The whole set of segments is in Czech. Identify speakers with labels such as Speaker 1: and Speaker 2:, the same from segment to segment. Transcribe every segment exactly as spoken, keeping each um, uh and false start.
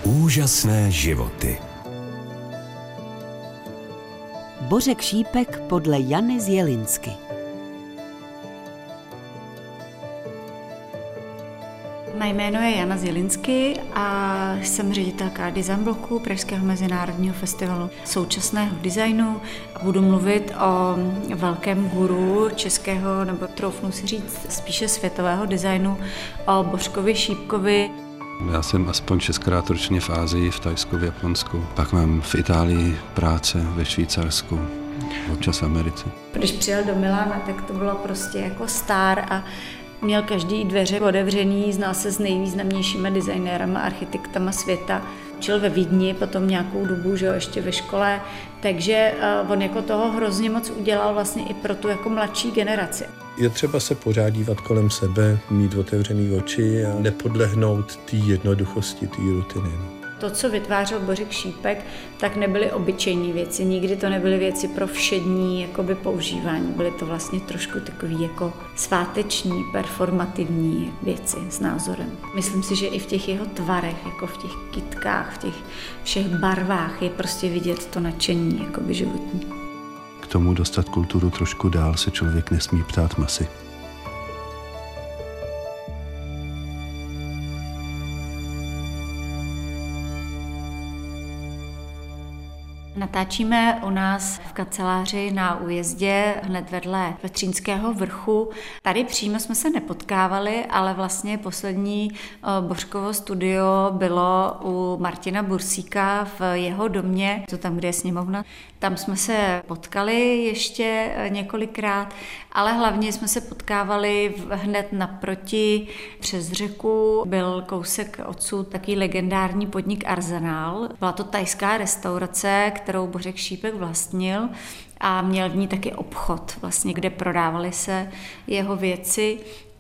Speaker 1: Úžasné životy.
Speaker 2: Bořek Šípek podle Jany Zjelinsky.
Speaker 3: Mé jméno je Jana Zjelinsky a jsem ředitelka design bloku Pražského mezinárodního festivalu současného designu. Budu mluvit o velkém guru českého, nebo troufnu si říct spíše světového designu, o Bořkovi Šípkovi.
Speaker 4: Já jsem aspoň šestkrát ročně v Ázii, v Thajsku, v Japonsku. Pak mám v Itálii práce, ve Švýcarsku, občas v Americe.
Speaker 3: Když přijel do Milána, tak to bylo prostě jako star a měl každý dveře otevřený, znal se s nejvýznamnějšími designérama, architektama světa. Učil ve Vídni potom nějakou dobu, že jo, ještě ve škole, takže uh, on jako toho hrozně moc udělal vlastně i pro tu jako mladší generaci.
Speaker 5: Je třeba se pořád dívat kolem sebe, mít otevřený oči a nepodlehnout té jednoduchosti, té rutiny.
Speaker 3: To, co vytvářel Bořek Šípek, tak nebyly obyčejné věci. Nikdy to nebyly věci pro všední jakoby, používání. Byly to vlastně trošku takový jako sváteční, performativní věci s názorem. Myslím si, že i v těch jeho tvarech, jako v těch kytkách, v těch všech barvách je prostě vidět to nadšení jakoby životní.
Speaker 4: K tomu dostat kulturu trošku dál se člověk nesmí ptát masy.
Speaker 3: Natáčíme u nás v kanceláři na Újezdě hned vedle Vetřínského vrchu. Tady přímo jsme se nepotkávali, ale vlastně poslední Bořkovo studio bylo u Martina Bursíka v jeho domě, to tam, kde je sněmovna. Tam jsme se potkali ještě několikrát, ale hlavně jsme se potkávali hned naproti přes řeku. Byl kousek odsud taký legendární podnik Arsenal. Byla to thajská restaurace, kterou Bořek Šípek vlastnil a měl v ní taky obchod, vlastně, kde prodávaly se jeho věci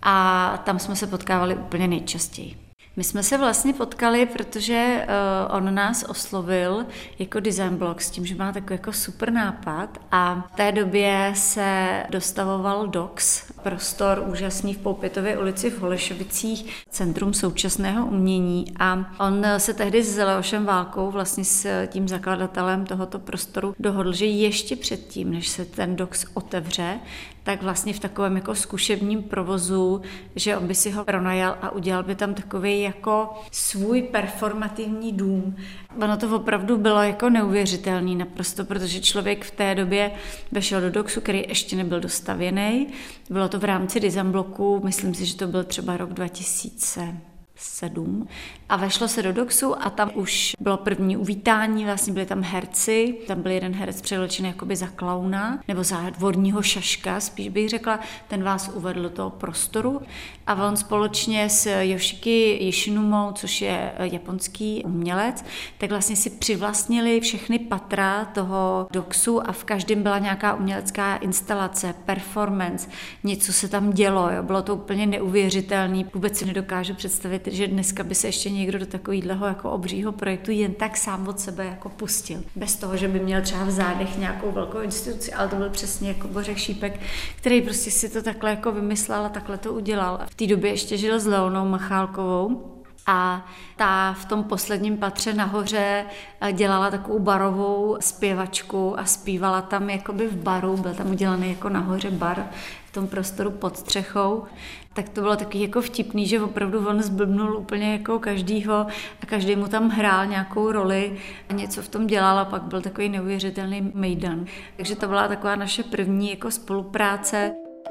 Speaker 3: a tam jsme se potkávali úplně nejčastěji. My jsme se vlastně potkali, protože uh, on nás oslovil jako design blog s tím, že má takový jako super nápad a v té době se dostavoval D O X, prostor úžasný v Poupětově ulici v Holešovicích, Centrum současného umění a on se tehdy s Leošem Válkou, vlastně s tím zakladatelem tohoto prostoru, dohodl, že ještě předtím, než se ten D O X otevře, tak vlastně v takovém jako zkušebním provozu, že on by si ho pronajal a udělal by tam takový jako svůj performativní dům. Ono to opravdu bylo jako neuvěřitelný naprosto, protože člověk v té době vešel do D O Xu, který ještě nebyl dostavěný. Bylo to v rámci design bloku, myslím si, že to byl třeba rok dva tisíce sedm. A vešlo se do D O Xu a tam už bylo první uvítání, vlastně byli tam herci, tam byl jeden herec převlečený jakoby za klauna, nebo za dvorního šaška, spíš bych řekla, ten vás uvedl do toho prostoru a on společně s Yoshiki Yoshinumou, což je japonský umělec, tak vlastně si přivlastnili všechny patra toho D O Xu a v každém byla nějaká umělecká instalace, performance, něco se tam dělo, jo. Bylo to úplně neuvěřitelný, vůbec si nedokážu představit, že dneska by se ještě někdo do takového jako obřího projektu jen tak sám od sebe jako pustil. Bez toho, že by měl třeba v zádech nějakou velkou instituci, ale to byl přesně jako Bořek Šípek, který prostě si to takhle jako vymyslel a takhle to udělal. V té době ještě žil s Leonou Machálkovou a ta v tom posledním patře nahoře dělala takovou barovou zpěvačku a zpívala tam jakoby v baru, byl tam udělaný jako nahoře bar v tom prostoru pod střechou. Tak to bylo taky jako vtipný, že opravdu on zblbnul úplně jako každýho a každý mu tam hrál nějakou roli a něco v tom dělal a pak byl takový neuvěřitelný mejdan. Takže to byla taková naše první jako spolupráce.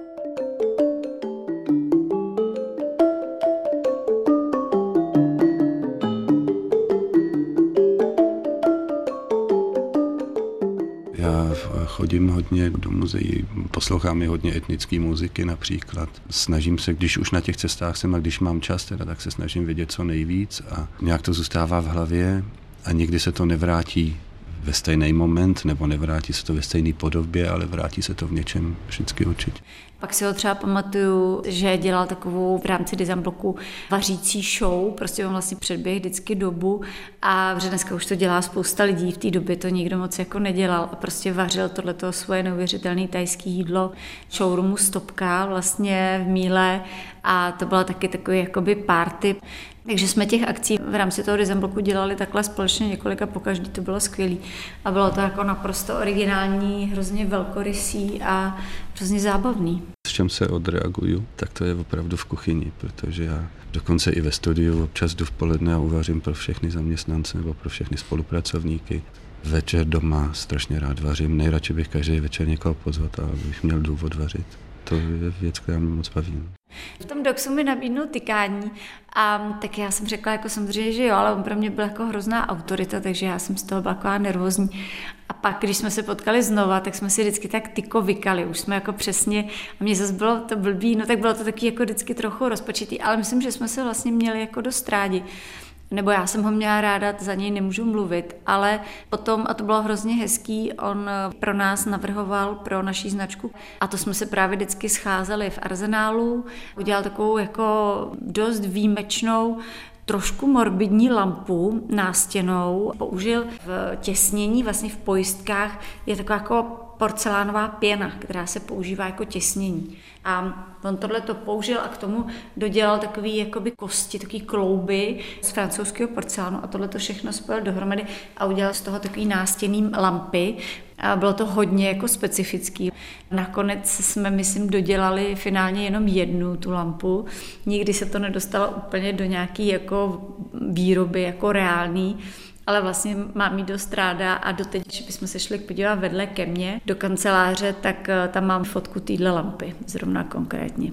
Speaker 4: Chodím hodně do muzeí, poslouchám i hodně etnické muziky například. Snažím se, když už na těch cestách jsem a když mám čas, teda, tak se snažím vědět co nejvíc a nějak to zůstává v hlavě a někdy se to nevrátí ve stejný moment, nebo nevrátí se to ve stejné podobě, ale vrátí se to v něčem vždycky určitě.
Speaker 3: Pak si ho třeba pamatuju, že dělal takovou v rámci design bloku vařící show, prostě on vlastně předběh vždycky dobu a že dneska už to dělá spousta lidí, v té době to nikdo moc jako nedělal a prostě vařil tohleto svoje neuvěřitelné thajské jídlo showroomu Stopka vlastně v Míle a to byla taky takový jakoby party. Takže jsme těch akcí v rámci toho design bloku dělali takhle společně několika, pokaždý to bylo skvělý. A bylo to jako naprosto originální, hrozně velkorysý a hrozně zábavný.
Speaker 4: S čem se odreaguju, tak to je opravdu v kuchyni, protože já dokonce i ve studiu občas jdu v poledne a uvařím pro všechny zaměstnance nebo pro všechny spolupracovníky. Večer doma strašně rád vařím, nejradši bych každý večer někoho pozvat, abych měl důvod vařit. To je věc, která mě moc baví.
Speaker 3: V tom doxu mi nabídnul tykání a tak já jsem řekla jako samozřejmě, že jo, ale on pro mě byl jako hrozná autorita, takže já jsem z toho byla taková nervózní. A pak, když jsme se potkali znova, tak jsme si vždycky tak tyko vykali, už jsme jako přesně, a mě zase bylo to blbý, no tak bylo to taky jako vždycky trochu rozpočitý, ale myslím, že jsme se vlastně měli jako dost rádi. Nebo já jsem ho měla ráda, za něj nemůžu mluvit, ale potom, a to bylo hrozně hezký, on pro nás navrhoval pro naší značku a to jsme se právě vždycky scházeli v Arzenálu, udělal takovou jako dost výjimečnou, trošku morbidní lampu nástěnou, použil v těsnění, vlastně v pojistkách, je taková jako porcelánová pěna, která se používá jako těsnění. A on tohle to použil a k tomu dodělal takový jakoby kosti, takový klouby z francouzského porcelánu a tohle to všechno spojil dohromady a udělal z toho takový nástěnný lampy. A bylo to hodně jako specifický. Nakonec jsme, myslím, dodělali finálně jenom jednu tu lampu. Nikdy se to nedostalo úplně do nějaký jako výroby, jako reálný, ale vlastně mám jí dost ráda a doteď, když bychom se šli podívat vedle ke mně do kanceláře, tak tam mám fotku téhle lampy, zrovna konkrétně.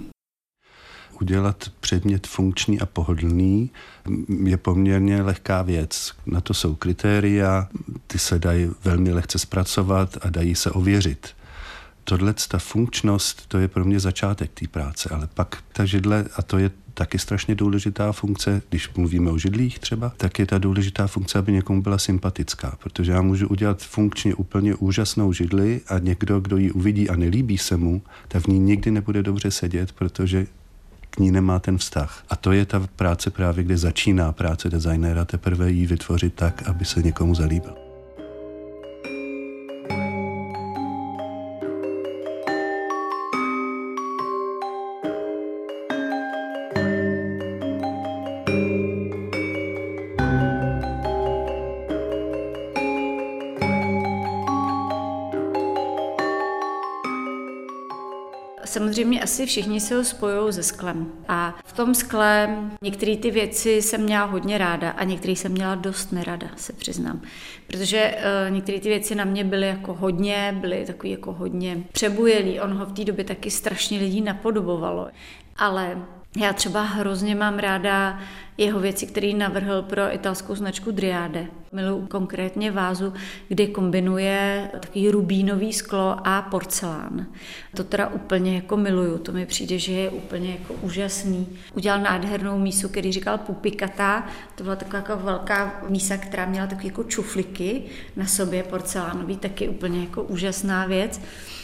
Speaker 5: Udělat předmět funkční a pohodlný je poměrně lehká věc. Na to jsou kritéria, ty se dají velmi lehce zpracovat a dají se ověřit. Tohle, ta funkčnost, to je pro mě začátek té práce, ale pak ta židle, a to je taky strašně důležitá funkce, když mluvíme o židlích třeba, tak je ta důležitá funkce, aby někomu byla sympatická, protože já můžu udělat funkčně úplně úžasnou židli a někdo, kdo ji uvidí a nelíbí se mu, tak v ní nikdy nebude dobře sedět, protože k ní nemá ten vztah. A to je ta práce právě, kde začíná práce designéra, teprve ji vytvořit tak, aby se někomu zalíbil.
Speaker 3: Samozřejmě asi všichni se ho spojují se sklem. A v tom skle některé ty věci jsem měla hodně ráda a některé jsem měla dost nerada, se přiznám. Protože uh, některé ty věci na mě byly jako hodně, byly takový jako hodně přebujelý. On ho v té době taky strašně lidí napodobovalo. Ale já třeba hrozně mám ráda jeho věci, které navrhl pro italskou značku Driade. Miluji konkrétně vázu, kdy kombinuje takový rubínový sklo a porcelán. To teda úplně jako miluju, to mi přijde, že je úplně jako úžasný. Udělal nádhernou mísu, který říkal pupikata, to byla taková jako velká mísa, která měla takové jako čufliky na sobě porcelánový, taky úplně jako úžasná věc.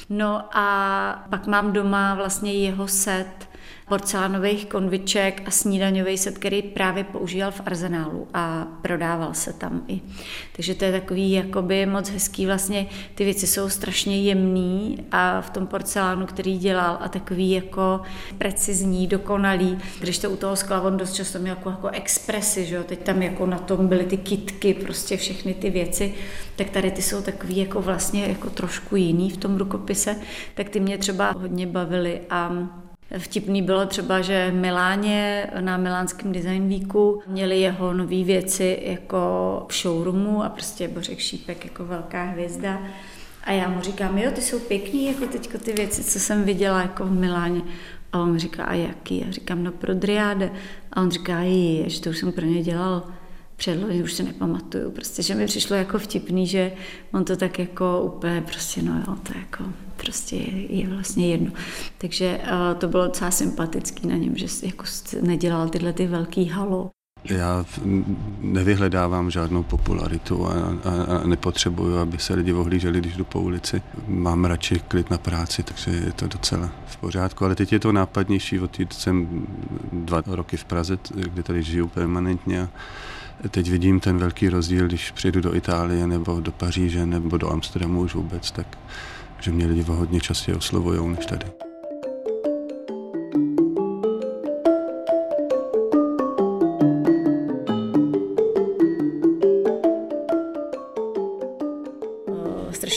Speaker 3: No a pak mám doma vlastně jeho set porcelánových konviček a snídaňový set, který právě používal v Arzenálu a prodával se tam i. Takže to je takový jakoby moc hezký, vlastně ty věci jsou strašně jemný a v tom porcelánu, který dělal a takový jako precizní, dokonalý. Když to u toho skla, on dost často měl jako, jako expresy, že jo, teď tam jako na tom byly ty kytky, prostě všechny ty věci, tak tady ty jsou takový jako vlastně jako trošku jiný v tom rukopise, tak ty mě třeba hodně bavily a vtipný bylo třeba, že v Miláně na milánském Design Weeku měli jeho nové věci jako v showroomu a prostě Bořek Šípek jako velká hvězda. A já mu říkám, jo, ty jsou pěkný, jako teďko ty věci, co jsem viděla jako v Miláně. A on mi říká, a jaký? A říkám, no pro Driade. A on říká, je, že to už jsem pro ně dělal předložit, už se nepamatuju. Prostě, že mi přišlo jako vtipný, že on to tak jako úplně prostě, no jo, to jako prostě je, je vlastně jedno. Takže uh, to bylo docela sympatický na něm, že jako nedělal tyhle ty velký halo.
Speaker 4: Já nevyhledávám žádnou popularitu a, a, a nepotřebuju, aby se lidi ohlíželi, když jdu po ulici. Mám radši klid na práci, takže je to docela v pořádku. Ale teď je to nápadnější, od teď jsem dva roky v Praze, kde tady žiju permanentně. A teď vidím ten velký rozdíl, když přijdu do Itálie nebo do Paříže nebo do Amsterdamu už vůbec, tak že mě lidi hodně častěji oslovujou než tady.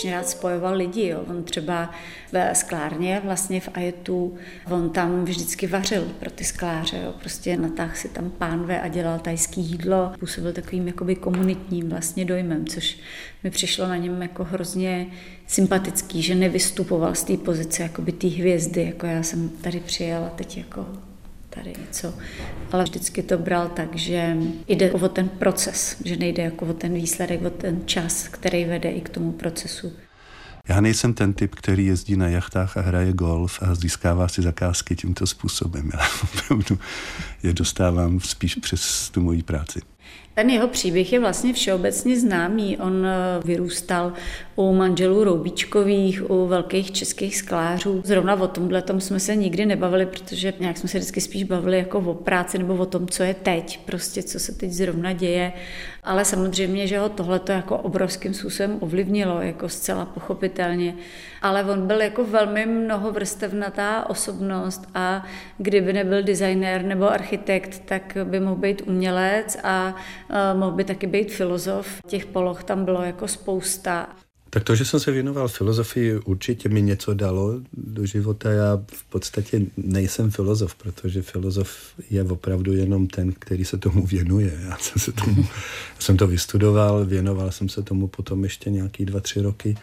Speaker 3: strašně rád spojoval lidi. Jo. On třeba ve sklárně vlastně v Ajetu, on tam vždycky vařil pro ty skláře. Jo. Prostě natáhl si tam pánve a dělal tajský jídlo. Působil takovým jakoby komunitním vlastně dojmem, což mi přišlo na něm jako hrozně sympatický, že nevystupoval z té pozice jakoby té hvězdy, jako já jsem tady přijela teď jako tady něco. Ale vždycky to bral tak, že jde o ten proces, že nejde jako o ten výsledek, o ten čas, který vede i k tomu procesu.
Speaker 5: Já nejsem ten typ, který jezdí na jachtách a hraje golf a získává si zakázky tímto způsobem. Já opravdu je dostávám spíš přes tu moji práci.
Speaker 3: Ten jeho příběh je vlastně všeobecně známý. On vyrůstal u manželů Roubíčkových, u velkých českých sklářů. Zrovna o tomhle tom jsme se nikdy nebavili, protože nějak jsme se vždycky spíš bavili jako o práci nebo o tom, co je teď, prostě co se teď zrovna děje. Ale samozřejmě, že ho tohleto jako obrovským způsobem ovlivnilo, jako zcela pochopitelně. Ale on byl jako velmi mnohovrstevnatá osobnost a kdyby nebyl designér nebo architekt, tak by mohl být umělec a mohl by taky být filozof. Těch poloh tam bylo jako spousta.
Speaker 6: Tak to, že jsem se věnoval filozofii, určitě mi něco dalo do života. Já v podstatě nejsem filozof, protože filozof je opravdu jenom ten, který se tomu věnuje. Já jsem, se tomu, jsem to vystudoval, věnoval jsem se tomu potom ještě nějaký dva, tři roky,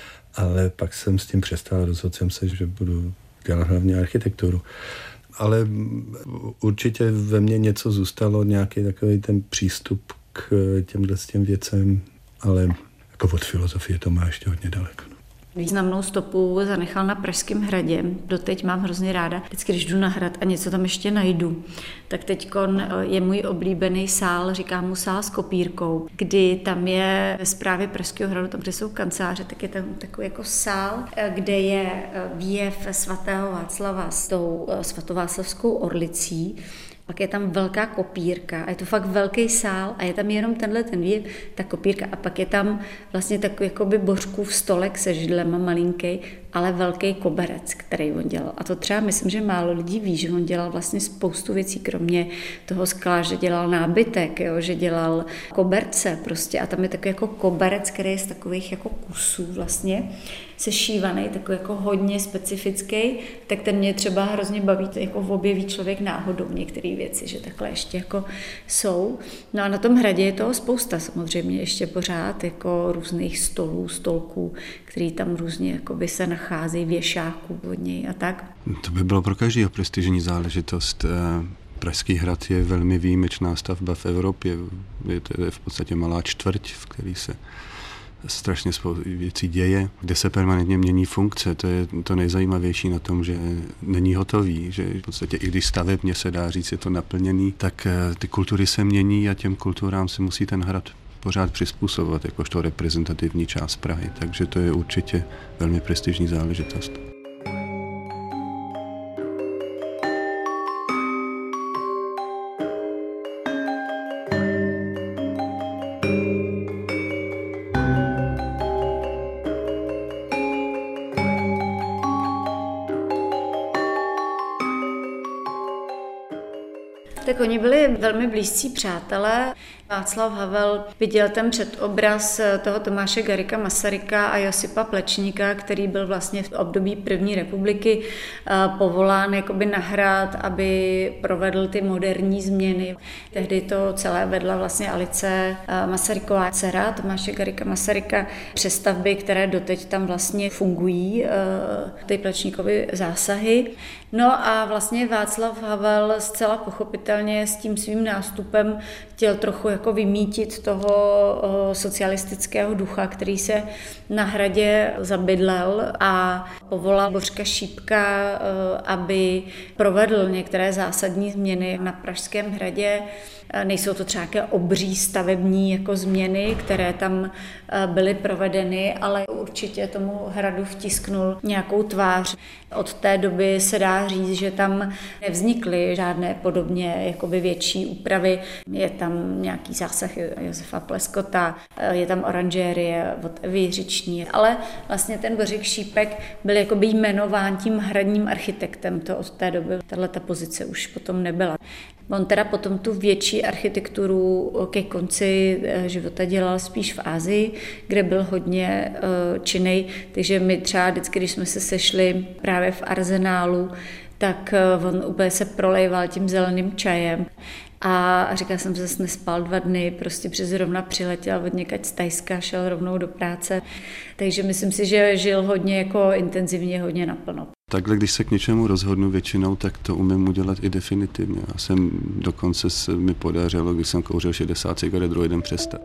Speaker 6: ale pak jsem s tím přestal, rozhodl jsem se, že budu dělat hlavně architekturu. Ale určitě ve mně něco zůstalo, nějaký takový ten přístup k těmhle těm věcem, ale jako od filozofie to má ještě hodně daleko. No.
Speaker 3: Významnou stopu zanechal na Pražském hradě. Doteď mám hrozně ráda. Vždycky, když jdu na hrad a něco tam ještě najdu, tak teď je můj oblíbený sál, říkám mu sál s kopírkou, kdy tam je ve správě Pražského hradu, tam, kde jsou kanceláře, tak je tam takový jako sál, kde je výjev svatého Václava s tou svatováclavskou orlicí. Pak je tam velká kopírka a je to fakt velký sál a je tam jenom tenhle ten výjev, ta kopírka a pak je tam vlastně takový jakoby Bořkův stolek se židlema malinký, ale velký koberec, který on dělal. A to třeba myslím, že málo lidí ví, že on dělal vlastně spoustu věcí, kromě toho skla, že dělal nábytek, jo, že dělal koberce prostě a tam je takový jako koberec, který je z takových jako kusů vlastně sešívaný, takový jako hodně specifický, tak ten mě třeba hrozně baví, jako objeví člověk náhodou některé věci, že takhle ještě jako jsou. No a na tom hradě je toho spousta samozřejmě ještě pořád, jako různých stolů, stolků, který tam různě jakoby se nacházejí, věšáků od něj a tak.
Speaker 4: To by bylo pro každého prestižní záležitost. Pražský hrad je velmi výjimečná stavba v Evropě. Je to v podstatě malá čtvrť, v který se strašně spoustu věcí děje, kde se permanentně mění funkce. To je to nejzajímavější na tom, že není hotový, že v podstatě i když stavebně se dá říct, je to naplněný, tak ty kultury se mění a těm kulturám se musí ten hrad pořád přizpůsobovat, jakožto reprezentativní část Prahy. Takže to je určitě velmi prestižní záležitost.
Speaker 3: Tak oni byli velmi blízcí přátelé. Václav Havel viděl ten předobraz toho Tomáše Garrigua Masaryka a Josipa Plečníka, který byl vlastně v období první republiky povolán jakoby na hrad, aby provedl ty moderní změny. Tehdy to celé vedla vlastně Alice Masaryková dcera Tomáše Garrigua Masaryka, přestavby, které doteď tam vlastně fungují, ty Plečníkovy zásahy. No a vlastně Václav Havel zcela pochopitelně s tím svým nástupem chtěl trochu jako vymítit toho socialistického ducha, který se na hradě zabydlel a povolal Bořka Šípka, aby provedl některé zásadní změny na Pražském hradě. Nejsou to třeba nějaké obří stavební jako změny, které tam byly provedeny, ale určitě tomu hradu vtisknul nějakou tvář. Od té doby se dá říct, že tam nevznikly žádné podobně jakoby větší úpravy. Je tam nějaký zásah Josefa Pleskota, je tam oranžérie od Evy Jiřiční, ale vlastně ten Bořek Šípek byl jakoby jmenován tím hradním architektem. To od té doby tato pozice už potom nebyla. On teda potom tu větší architekturu ke konci života dělal spíš v Asii, kde byl hodně činnej, takže my třeba vždycky, když jsme se sešli právě v Arzenálu, tak on úplně se prolejval tím zeleným čajem. A říkala jsem, že zase nespal dva dny, prostě přes zrovna přiletěl od někať z Tajska, šel rovnou do práce. Takže myslím si, že žil hodně jako intenzivně, hodně naplno.
Speaker 4: Takhle, když se k něčemu rozhodnu většinou, tak to umím udělat i definitivně. Já jsem dokonce se mi podařilo, když jsem kouřil šedesát cigaret, druhý den přestat.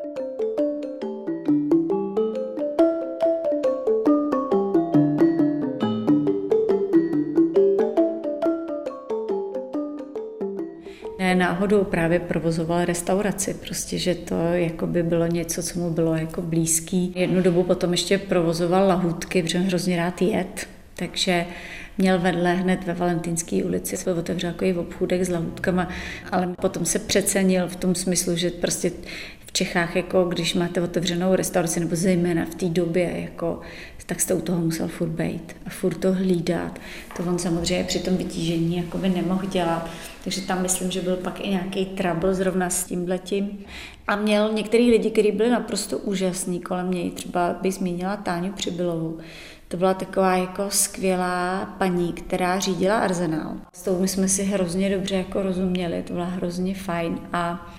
Speaker 3: Ne, náhodou právě provozoval restauraci, prostě, že to jako by bylo něco, co mu bylo jako blízký. Jednu dobu potom ještě provozoval lahůdky, protože hrozně rád jet, takže měl vedle hned ve Valentýnské ulici, se otevřel takový obchůdek s lahůdkama, ale potom se přecenil v tom smyslu, že prostě v Čechách, jako když máte otevřenou restauraci, nebo zejména v té době, jako, tak jste u toho musel furt bejt a furt to hlídat. To on samozřejmě při tom vytížení jakoby nemohl dělat. Takže tam myslím, že byl pak i nějaký trouble zrovna s tímhletím. A měl některý lidi, kteří byli naprosto úžasní kolem něj. Třeba bych zmínila Táňu Přibylovou. To byla taková jako skvělá paní, která řídila Arzenál. S tou my jsme si hrozně dobře jako rozuměli, to byla hrozně fajn. A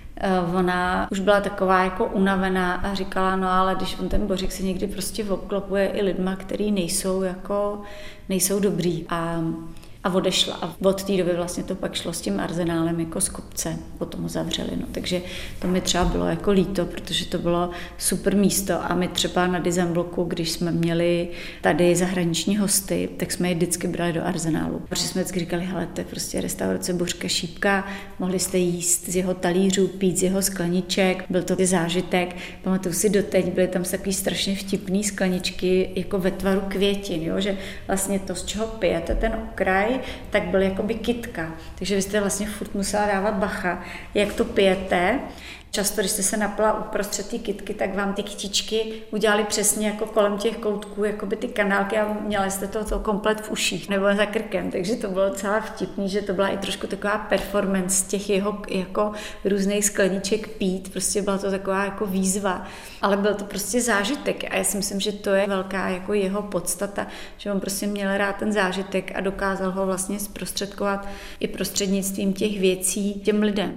Speaker 3: ona už byla taková jako unavená a říkala, no ale když on ten Bořek se někdy prostě obklopuje i lidma, který nejsou jako, nejsou dobrý. A A odešla. A od té doby vlastně to pak šlo s tím Arzenálem jako z kopce. Potom ho zavřeli. No. Takže to mi třeba bylo jako líto, protože to bylo super místo. A my třeba na Design bloku, když jsme měli tady zahraniční hosty, tak jsme je vždycky brali do Arzenálu. Protože jsme vždycky říkali, hele, to je prostě restaurace Bořka Šípka, mohli jste jíst z jeho talířů, pít z jeho skleniček, byl to zážitek. Pamatuju si doteď, byly tam takový strašně vtipný skleničky jako ve tvaru květin, jo? Že vlastně to, z čeho pijete, ten okraj, tak byl jakoby kytka. Takže vy jste vlastně furt musela dávat bacha, jak to pijete. Často, když jste se napila uprostřed té kytky, tak vám ty kytičky udělali přesně jako kolem těch koutků, jakoby ty kanálky a měli jste to, to komplet v uších nebo za krkem. Takže to bylo docela vtipný, že to byla i trošku taková performance těch jeho jako různých skleniček pít. Prostě byla to taková jako výzva. Ale byl to prostě zážitek a já si myslím, že to je velká jako jeho podstata, že on prostě měl rád ten zážitek a dokázal ho vlastně zprostředkovat i prostřednictvím těch věcí těm lidem.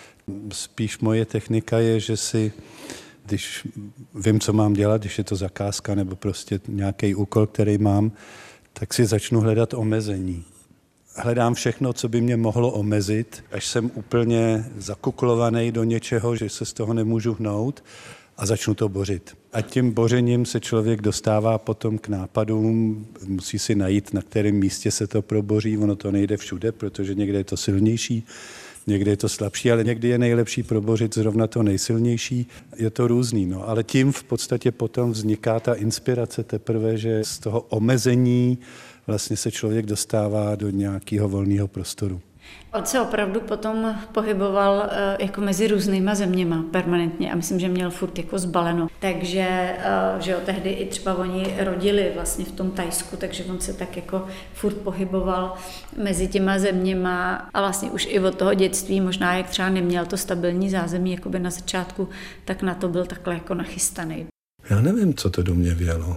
Speaker 5: Spíš moje technika je, že si, když vím, co mám dělat, když je to zakázka nebo prostě nějaký úkol, který mám, tak si začnu hledat omezení. Hledám všechno, co by mě mohlo omezit, až jsem úplně zakuklovaný do něčeho, že se z toho nemůžu hnout a začnu to bořit. A tím bořením se člověk dostává potom k nápadům, musí si najít, na kterém místě se to proboří, ono to nejde všude, protože někde je to silnější, někdy je to slabší, ale někdy je nejlepší probořit zrovna to nejsilnější. Je to různý, no, ale tím v podstatě potom vzniká ta inspirace teprve, že z toho omezení vlastně se člověk dostává do nějakého volného prostoru.
Speaker 3: On se opravdu potom pohyboval jako mezi různýma zeměma permanentně a myslím, že měl furt jako zbaleno. Takže že jo, tehdy i třeba oni rodili vlastně v tom Thajsku, takže on se tak jako furt pohyboval mezi těma zeměma a vlastně už i od toho dětství, možná jak třeba neměl to stabilní zázemí jakoby na začátku, tak na to byl takhle jako nachystaný.
Speaker 6: Já nevím, co to do mě vělo.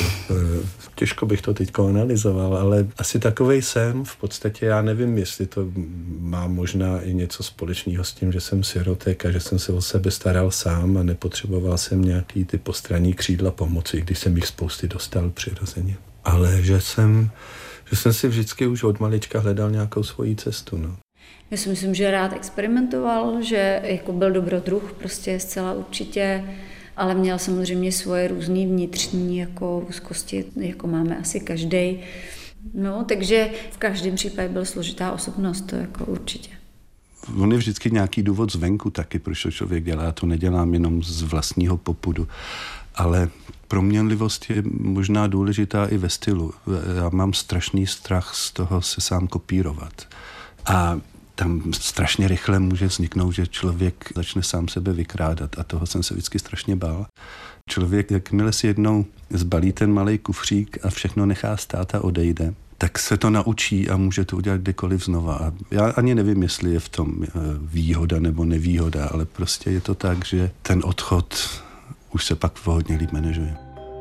Speaker 6: Těžko bych to teď analyzoval, ale asi takovej jsem. V podstatě já nevím, jestli to má možná i něco společného s tím, že jsem sirotek a že jsem se o sebe staral sám a nepotřeboval jsem nějaký ty postranní křídla pomoci, když jsem jich spousty dostal přirozeně. Ale že jsem, že jsem si vždycky už od malička hledal nějakou svoji cestu. No.
Speaker 3: Já si myslím, že rád experimentoval, že jako byl dobrodruh, prostě zcela určitě, ale měl samozřejmě svoje různé vnitřní jako úzkosti, jako máme asi každej. No, takže v každém případě byl složitá osobnost, to jako určitě.
Speaker 5: On je vždycky nějaký důvod zvenku taky, proč to člověk dělá. To nedělám jenom z vlastního popudu. Ale proměnlivost je možná důležitá i ve stylu. Já mám strašný strach z toho se sám kopírovat. A tam strašně rychle může vzniknout, že člověk začne sám sebe vykrádat a toho jsem se vždycky strašně bál. Člověk, jakmile si jednou zbalí ten malej kufřík a všechno nechá stát a odejde, tak se to naučí a může to udělat kdykoliv znova. A já ani nevím, jestli je v tom výhoda nebo nevýhoda, ale prostě je to tak, že ten odchod už se pak hodně líp manažuje.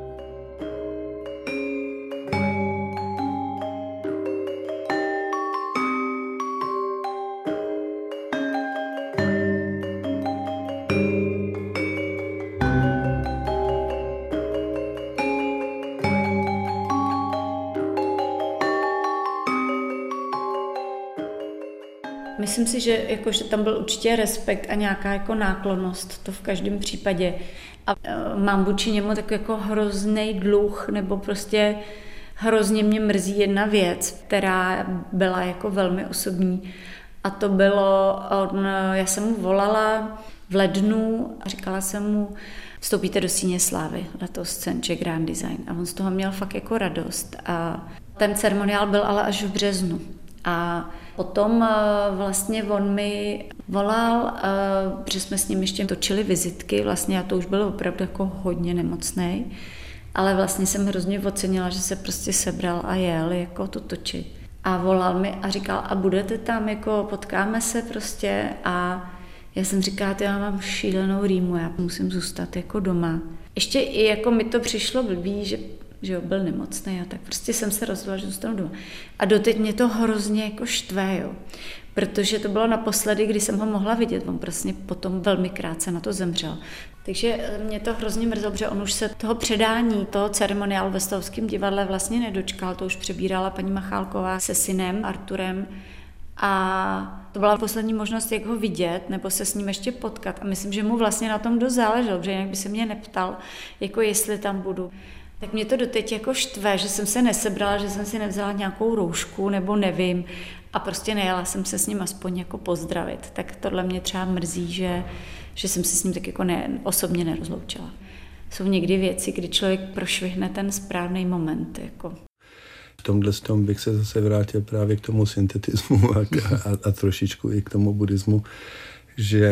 Speaker 3: Myslím si, že, jako, že tam byl určitě respekt a nějaká jako náklonnost, to v každém případě. A e, mám vůči němu takový jako hrozný dluh, nebo prostě hrozně mě mrzí jedna věc, která byla jako velmi osobní. A to bylo, on, já jsem mu volala v lednu a říkala jsem mu, vstoupíte do Síně slávy, letos cen Czech Grand Design. A on z toho měl fakt jako radost. A ten ceremoniál byl ale až v březnu. A potom vlastně on mi volal, protože jsme s ním ještě točili vizitky, vlastně a to už bylo opravdu jako hodně nemocnej, ale vlastně jsem hrozně ocenila, že se prostě sebral a jel jako to točit. A volal mi a říkal, a budete tam, jako potkáme se prostě, a já jsem říkala, já mám šílenou rýmu, já musím zůstat jako doma. Ještě i jako mi to přišlo blbý, že že jo, byl nemocný a tak prostě jsem se rozhodla, že zůstanu doma. A doteď mě to hrozně jako štve, jo. Protože to bylo naposledy, kdy jsem ho mohla vidět. On prostě potom velmi krátce na to zemřel. Takže mě to hrozně mrzelo, protože on už se toho předání, toho ceremoniálu ve Stavovském divadle vlastně nedočkal. To už přebírala paní Machálková se synem Arturem. A to byla poslední možnost, jak ho vidět, nebo se s ním ještě potkat. A myslím, že mu vlastně na tom dost záleželo, protože jinak by se mě neptal, jako jestli tam budu. Tak mě to doteď jako štve, že jsem se nesebrala, že jsem si nevzala nějakou roušku nebo nevím a prostě nejela jsem se s ním aspoň jako pozdravit. Tak tohle mě třeba mrzí, že, že jsem se s ním tak jako ne, osobně nerozloučila. Jsou někdy věci, kdy člověk prošvihne ten správný moment. Jako.
Speaker 6: V tomhle tom bych se zase vrátil právě k tomu syntetismu a, a, a trošičku i k tomu buddhismu, že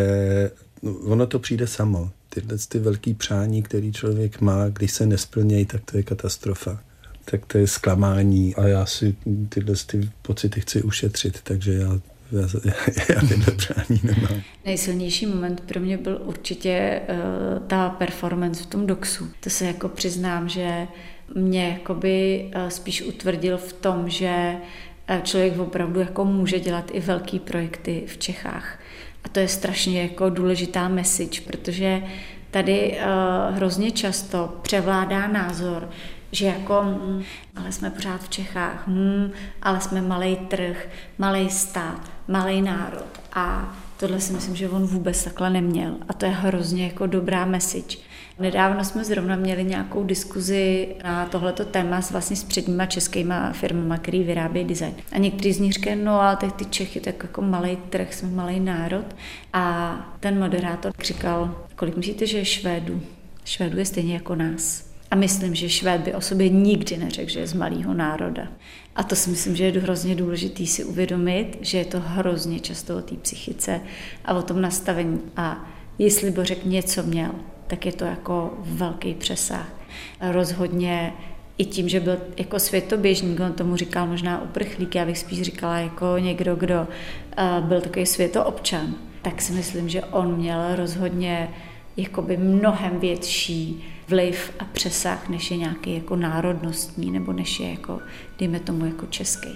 Speaker 6: ono to přijde samo. Tyhle ty velký přání, který člověk má, když se nesplnějí, tak to je katastrofa. Tak to je zklamání a já si tyhle ty pocity chci ušetřit, takže já, já, já tyhle přání nemám.
Speaker 3: Nejsilnější moment pro mě byl určitě uh, ta performance v tom doxu. To se jako přiznám, že mě jakoby uh, spíš utvrdil v tom, že uh, člověk opravdu jako může dělat i velký projekty v Čechách. A to je strašně jako důležitá message, protože tady uh, hrozně často převládá názor, že jako, hm, ale jsme pořád v Čechách, hm, ale jsme malej trh, malej stát, malej národ. A tohle si myslím, že on vůbec takhle neměl. A to je hrozně jako dobrá message. Nedávno jsme zrovna měli nějakou diskuzi na tohleto téma s, vlastně s předníma českýma firmama, který vyrábějí design. A někteří z nich říkají, no ale ty Čechy, tak jako malej trh, jsme malej národ. A ten moderátor říkal, kolik myslíte, že je Švédů? Švédů je stejně jako nás. A myslím, že Švéd by o sobě nikdy neřekl, že je z malého národa. A to si myslím, že je hrozně důležitý si uvědomit, že je to hrozně často o té psychice a o tom nastavení. A jestli Bořek něco měl, tak je to jako velký přesah. Rozhodně i tím, že byl jako světoběžník, on tomu říkal možná uprchlík, já bych spíš říkala jako někdo, kdo byl takový světoobčan, tak si myslím, že on měl rozhodně jakoby mnohem větší vliv a přesah, než je nějaký jako národnostní, nebo než je jako, dejme tomu, jako český.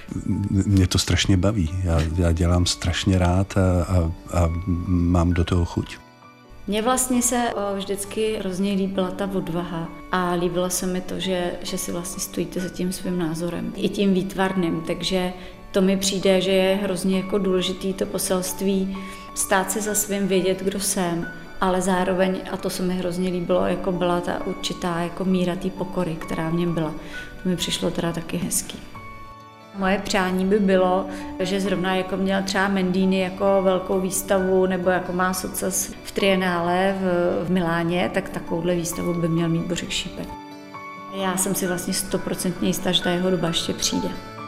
Speaker 5: Mě to strašně baví. Já, já dělám strašně rád a, a, a mám do toho chuť.
Speaker 3: Mně vlastně se vždycky hrozně líbila ta odvaha a líbilo se mi to, že, že si vlastně stojíte za tím svým názorem, i tím výtvarným, takže to mi přijde, že je hrozně jako důležitý to poselství stát se za svým, vědět, kdo jsem, ale zároveň, a to se mi hrozně líbilo, jako byla ta určitá jako míra té pokory, která v něm byla. To mi přišlo teda taky hezký. Moje přání by bylo, že zrovna jako měl třeba Mendini jako velkou výstavu, nebo jako má Socas v Trienále v, v Miláně, tak takovouhle výstavu by měl mít Bořek Šípek. Já jsem si vlastně stoprocentně jistá, že ta jeho doba ještě přijde.